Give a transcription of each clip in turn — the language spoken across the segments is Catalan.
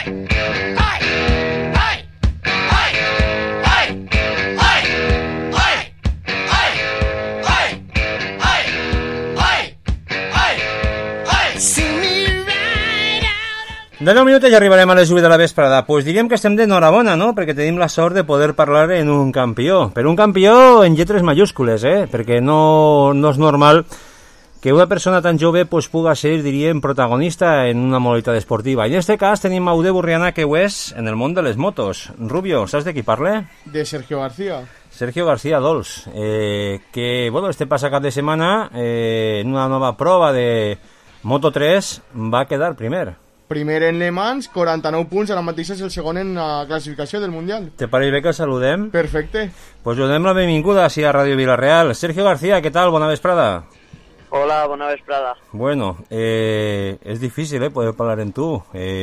De 10 minuts ja arribarem a les 8 de la vesprada. Pues diríem que estem d'enhorabona, no? Perquè tenim la sort de poder parlar en un campió. Però un campió en lletres majúscules, perquè no és normal que una persona tan jove pues, puga ser, diríem, protagonista en una modalitat esportiva. I en este cas tenim a Aude Burriana, que ho és en el món de les motos. Rubio, saps de qui parle? De Sergio García. Sergio García Dols, que, bueno, este passa cap de setmana en una nova prova de Moto3 va quedar primer. Primer en Le Mans, 49 punts, ara mateix és el segon en la classificació del Mundial. Te pareix bé que el saludem? Perfecte. Pues donem la benvinguda així a Ràdio Vilareal. Sergio García, què tal? Bona vesprada. Hola, bona vesprada. Bueno, és difícil poder parlar amb tu.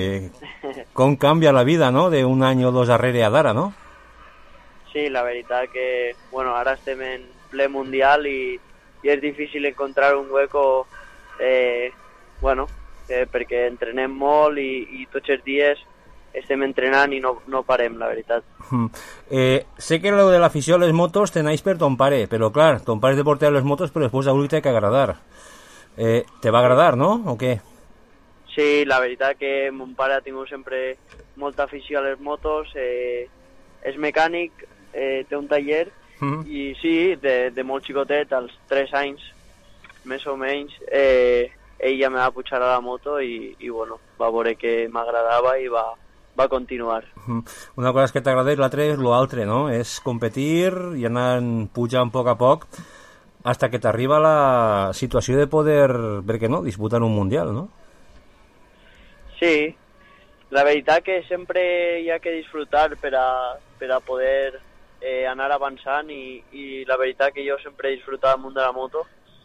Com canvia la vida, no?, d'un any o dos darrere a d'ara, no? Sí, la veritat que, bueno, ara estem en ple Mundial i és difícil encontrar un hueco, bueno, perquè entrenem molt i tots els dies estem entrenant i no parem, la veritat. Sé que lo de l'afició a les motos tenéis per ton pare, però clar, ton pare és de portar les motos, però després avui t'ha que agradar. Te va agradar, no? O què? Sí, la veritat que mon pare ha tingut sempre molta afició a les motos, és mecànic, té un taller, i sí, de molt xicotet, als 3 anys, més o menys, ell ja me va pujar a la moto i bueno, va veure que m'agradava i va continuar. Una cosa és que t'agrada i l'altra és l'altre, no? És competir i anar pujant a poc a poc hasta que t'arriba la situació de poder, per què no, disputar un Mundial, no? Sí, la veritat que sempre hi ha que disfrutar per a poder anar avançant i la veritat que jo sempre he disfrutat del món de la moto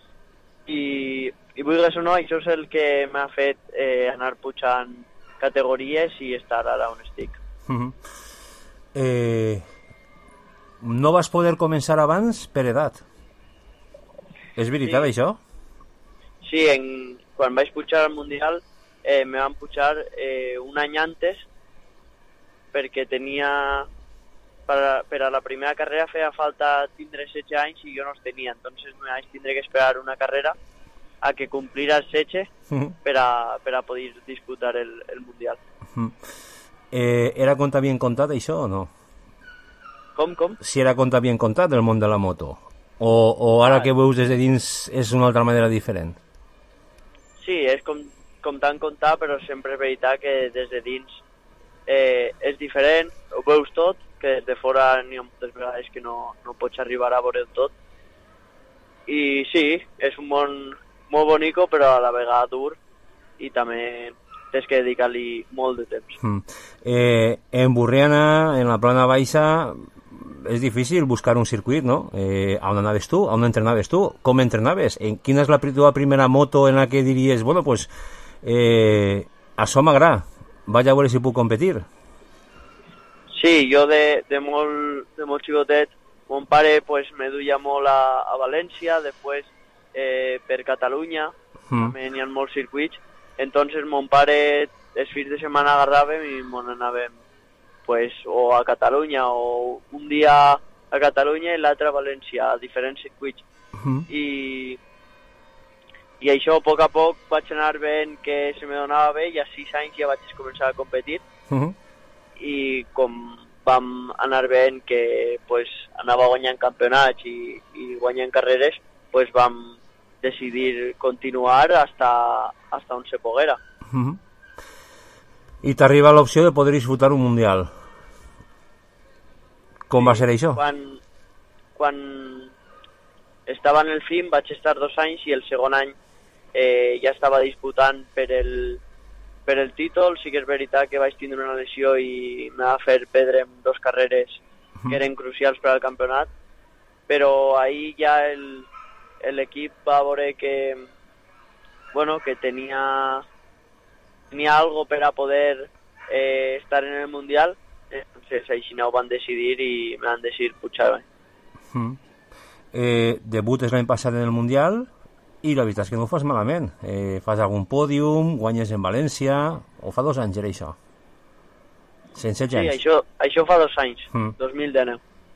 i vulguis o no, això és el que m'ha fet anar pujant categories i estar ara on estic. No vas poder començar abans per edat? És veritat, sí. Això? Sí, quan vaig pujar al Mundial me van pujar un any antes perquè tenia per a la primera carrera feia falta tindre 16 anys i jo no els tenia, entonces me vaig tindre que esperar una carrera a que complira els 16 per a poder disputar el Mundial. Era com t'havien contat això o no? Com? Si era com t'havien contat el món de la moto o ara que veus des de dins és una altra manera diferent? Sí, és com t'han contat, però sempre és veritat que des de dins és diferent, ho veus tot, que des de fora n'hi ha moltes vegades que no pots arribar a veure tot. I sí, és un món molt bonico, però a la vegada dur, i també tens que dedicar-li molt de temps. En Burriana, en la plana baixa, és difícil buscar un circuit, no? On anaves tu? On entrenaves tu? Com entrenaves? Quina és la teva primera moto en la que diries, bueno, pues, això m'agrada, vaig a veure si puc competir? Sí, jo de molt xicotet, mon pare pues, me duia molt a València, després per Catalunya, també n'hi ha molts circuits, entonces mon pare els fins de setmana agarràvem i mon anàvem pues, o a Catalunya o un dia a Catalunya i l'altre a València, a diferents circuits. I això a poc vaig anar veient que se me donava bé i a 6 anys ja vaig començar a competir. I com vam anar veient que pues, anava guanyant campionats i guanyant carreres, pues, vam decidir continuar hasta on se poguera. I t'arriba l'opció de poder disfrutar un Mundial. Com va ser això? Quan estava en el film vaig estar 2 anys i el segon any ja estava disputant per el títol. Sí que és veritat que vaig tindre una lesió i me va fer perdre 2 carreres que eren crucials per al campionat, però ahir ja l'equip va veure que tenia algo per a poder estar en el Mundial, entonces així ho van decidir i me van decidir pujar-me. Debutes l'any passat en el Mundial i la veritat és que no ho fas malament. Fas algun pòdium, guanyes en València, o fa 2 anys era això? Sense Sí, gens. això fa 2 anys, 2019.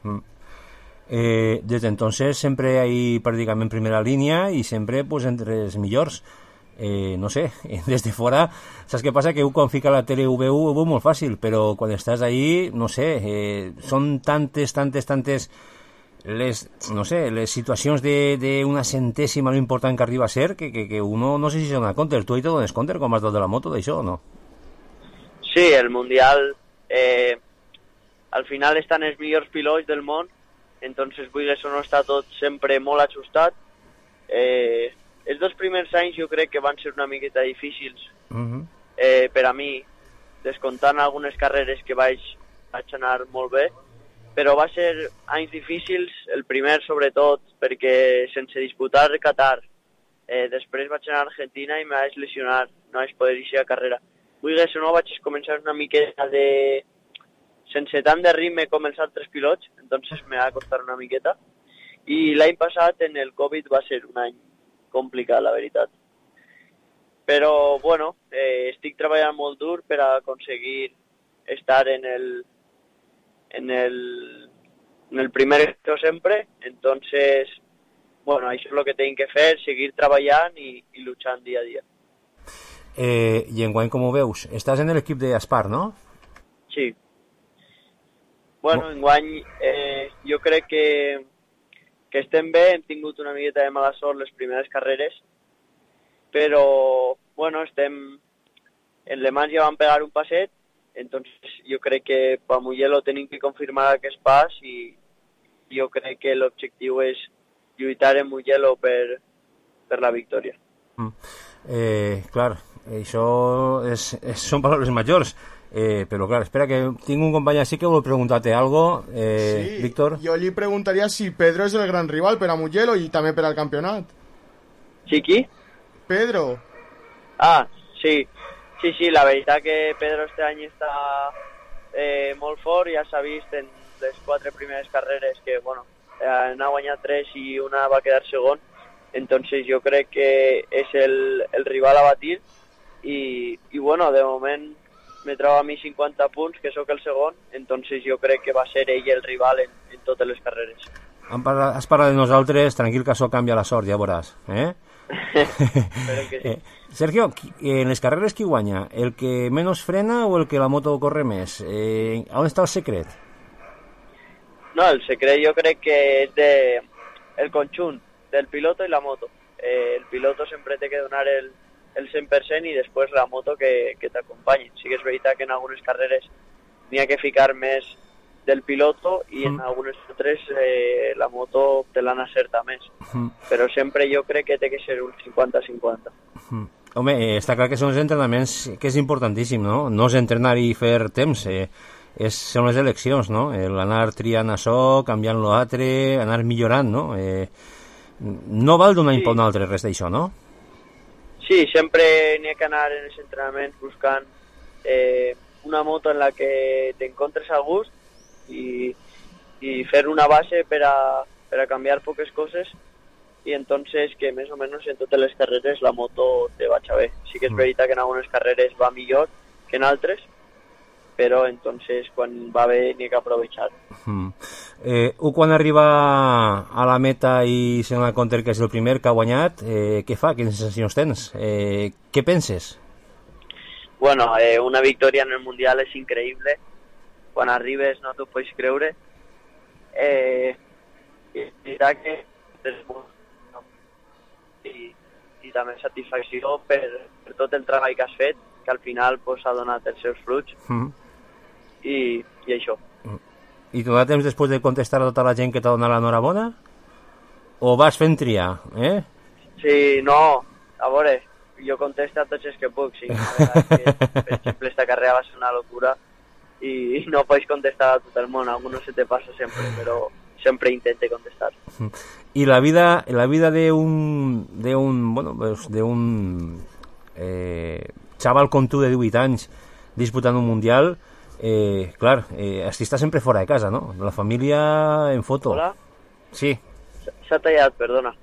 Desde entonces sempre ahí prácticamente en primera línea y siempre pues entre els millors. No sé, des de fora saps què passa? Que quan fica la tele ho veu molt fàcil, però quan estàs ahí no sé, són tantes les situacions d'una centèsima lo important que arriba a ser que uno no sé si se dona compte. Tu ahí te dones compte com has dalt de la moto d'això o no? Sí, el Mundial al final estan els millors pilots del món, entonces vulguis o no està tot sempre molt ajustat. Els 2 primers anys jo crec que van ser una miqueta difícils per a mi, descomptant algunes carreres que vaig anar molt bé, però va ser anys difícils, el primer sobretot perquè sense disputar Qatar, després vaig anar a Argentina i me vaig lesionar, no vaig poder eixir a carrera. Vulguis o no vaig començar una miqueta sense tant de ritme com els altres pilots, entonces me va costar una miqueta, i l'any passat en el Covid va ser un any complicat, la veritat. Però, bueno, estic treballant molt dur per a aconseguir estar en el primer esto sempre, entonces, bueno, això és lo que tinc que fer, seguir treballant i luchant dia a dia. I enguany, com ho veus? Estàs en l'equip d'Aspar, no? Sí. Bueno, enguany jo crec que estem bé, hem tingut una miqueta de mala sort les primeres carreres, però, bueno, en Le Mans ja vam pegar un passet, entonces jo crec que per Mugello tenim que confirmar aquest pas i jo crec que l'objectiu és lluitar en Mugello per la victòria. Clar, això són paraules majors. Pero claro, espera que tengo un compañero así que voy a preguntarte algo, sí, Víctor. Jo li preguntaria si Pedro és el gran rival per a Mugello i també per al campionat. Sí, qui? Pedro. Ah, sí, la veritat que Pedro este any està molt fort, ja s'ha vist en les 4 primeres carreres que, bueno, n'ha guanyat 3 i una va quedar segon, entonces jo crec que és el rival a batir i bueno, de moment me trobo a mi 50 punts, que sóc el segon, entonces jo crec que va ser ell el rival en totes les carreres. Has parlat de nosaltres, tranquil que això canvia la sort, ja veuràs. Espero que sí. Sergio, en les carreres qui guanya? El que menos frena o el que la moto corre més? On està el secret? No, el secret jo crec que és el conjunt del piloto i la moto. El piloto sempre té que donar el 100% i després la moto que t'acompanyi. Sí que és veritat que en algunes carreres n'hi ha que ficar més del piloto i en algunes altres la moto te l'han acertat més. Però sempre jo crec que té que ser un 50-50. Home, està clar que són els entrenaments que és importantíssim, no? No és entrenar i fer temps, són les eleccions, no? L'anar triant això, canviant l'altre, anar millorant, no? No val d'un any per un altre res d'això, no? Sí, sempre n'hi ha que anar en els entrenaments buscant una moto en la que t'encontres a gust i fer una base per a canviar poques coses i entonces que més o menys en totes les carreres la moto te vaig bé. Sí que és veritat que en algunes carreres va millor que en altres, però entonces quan va bé n'hi ha que aprovechar. Quan arriba a la meta i se dona compte que és el primer que ha guanyat, què fa? Quines sensacions tens? Què penses? Bueno, una victòria en el Mundial és increïble. Quan arribes no t'ho pots creure. I també satisfacció per tot el treball que has fet, que al final ha donat els seus fruits. I això. I t'ho da temps després de contestar a tota la gent que t'ha donat l'enhorabona? O vas fent triar, Sí, no, a veure, jo contesto a tots els que puc, sí. Per exemple, esta carrera va ser una locura i no pots contestar a tot el món, algunos se te pasa sempre, però sempre intente contestar. Y la vida de un chaval con tu de 18 anys disputant un mundial, clar, està sempre fora de casa, no? La família en foto. Hola? Sí. S'ha tallat, perdona.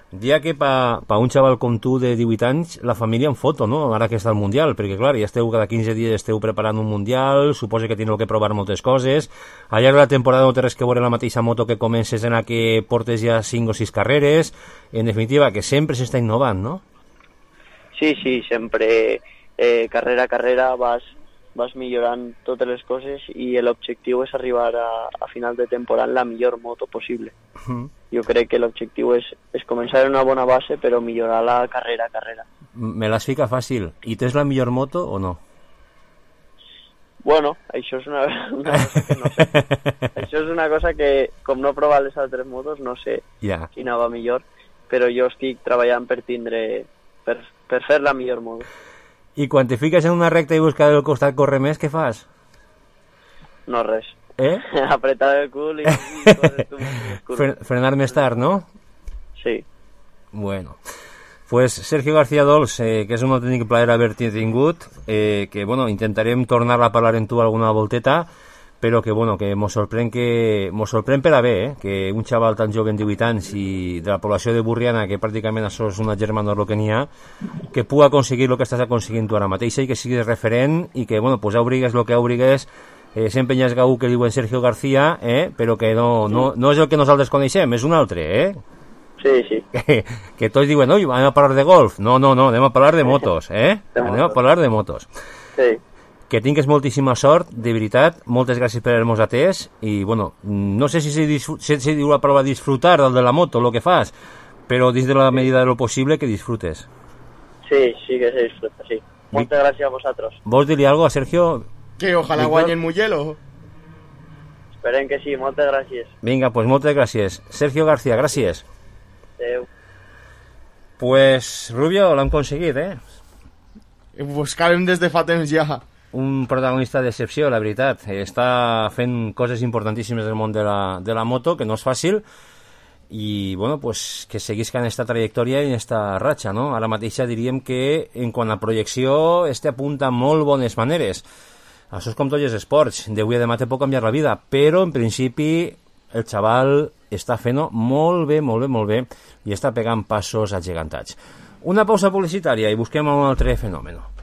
Dia que pa un xaval com tu de 18 anys, la família en foto, no? Ara que està el Mundial, perquè clar, ja esteu cada 15 dies esteu preparant un Mundial, suposo que teniu que provar moltes coses. Al llarg de la temporada no té res que veure la mateixa moto que comences en la que portes ja 5 o 6 carreres. En definitiva, que sempre s'està innovant, no? Sí, sempre carrera a carrera vas millorant totes les coses i l'objectiu és arribar a final de temporada en la millor moto possible. Jo crec que l'objectiu és començar en una bona base però millorar-la carrera a carrera. Me l'has ficat fàcil. I tens la millor moto o no? Bueno, això és una cosa que no sé. Això és una cosa que, com no he provat les altres motos, no sé quina va millor, però jo estic treballant per fer la millor moto. I quan te fiques en una recta i busques el costat corre més, què fas? No, res. Apretar el cul i frenar més tard, no? Sí. Bueno, pues Sergio García Dols, que és un autèntic plaer haver-t'hi tingut, que bueno, intentarem tornar a parlar amb tu alguna volteta, però que bueno, que mos sorprèn per a bé, que un xaval tan jove en 18 anys i de la població de Burriana, que pràcticament això és una germana el que n'hi ha, que pugui aconseguir el que estàs aconseguint tu ara mateixa i que siguis referent i que, bueno, pues obrigues el que obrigues, sempre hi ha gau que diuen Sergio García, però que no és el que nosaltres coneixem, és un altre, Sí. Que tots diuen, oi, anem a parlar de golf. No, anem a parlar de motos, anem a parlar de motos. Sí. Que tingues moltíssima sort, de veritat, moltes gràcies per haver-nos atès, i, bueno, no sé si diu la paraula disfrutar del de la moto, el que fas, però dins de la medida de lo possible que disfrutes. Sí que se disfruta, sí. Moltes gràcies a vosaltres. Vols dir-li alguna cosa a Sergio? Que ojalà guanyen Mugello. Esperem que sí, moltes gràcies. Vinga, pues moltes gràcies. Sergio García, gràcies. Adéu. Pues, Rubio, l'hem aconseguit, Ho buscàvem des de fa temps ja. Un protagonista d'excepció, la veritat. Està fent coses importantíssimes del món de la moto, que no és fàcil, i bueno, pues, que seguisca en esta trajectòria i en esta ratxa, no? Ara mateixa diríem que en quant a projecció este apunta molt bones maneres. Això és com tots els esports, d'avui a demà te pot canviar la vida, però en principi el xaval està fent-ho molt bé i està pegant passos agegantats. Una pausa publicitària i busquem un altre fenomen.